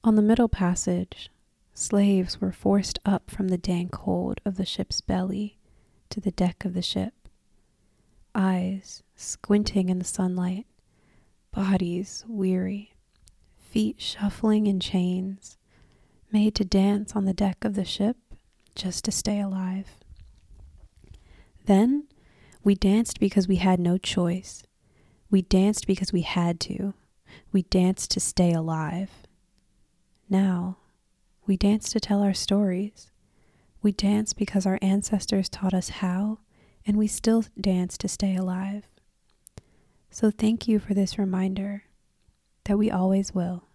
On the Middle Passage, slaves were forced up from the dank hold of the ship's belly to the deck of the ship. Eyes squinting in the sunlight, bodies weary, feet shuffling in chains, made to dance on the deck of the ship just to stay alive. Then we danced because we had no choice. We danced because we had to. We danced to stay alive. Now, we dance to tell our stories. We dance because our ancestors taught us how, and we still dance to stay alive. So thank you for this reminder that we always will.